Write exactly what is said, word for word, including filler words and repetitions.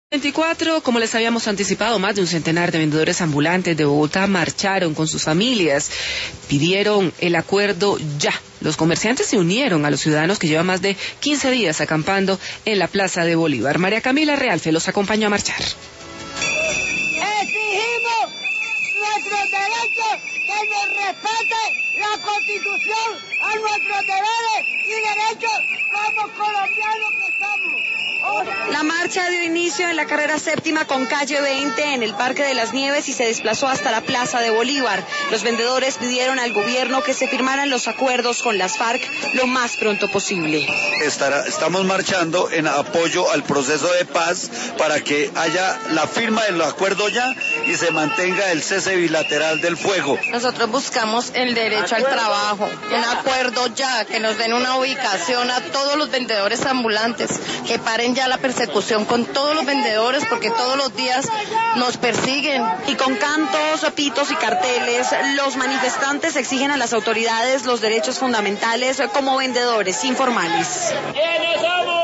veinticuatro, como les habíamos anticipado, más de un centenar de vendedores ambulantes de Bogotá marcharon con sus familias, pidieron el acuerdo ya. Los comerciantes se unieron a los ciudadanos que llevan más de quince días acampando en la Plaza de Bolívar. María Camila Realfe los acompañó a marchar. Exigimos nuestros derechos, que nos respete la Constitución a nuestros deberes y derechos como colombianos que somos. La marcha dio inicio en la carrera séptima con calle veinte en el Parque de las Nieves y se desplazó hasta la Plaza de Bolívar. Los vendedores pidieron al gobierno que se firmaran los acuerdos con las FARC lo más pronto posible. Estará, estamos marchando en apoyo al proceso de paz para que haya la firma del acuerdo ya y se mantenga el cese bilateral del fuego. Nosotros buscamos el derecho al trabajo, un acuerdo ya, que nos den una ubicación a todos los vendedores ambulantes, que paren ya la persecución con todos los vendedores porque todos los días nos persiguen. Y con cantos, pitos y carteles, los manifestantes exigen a las autoridades los derechos fundamentales como vendedores informales.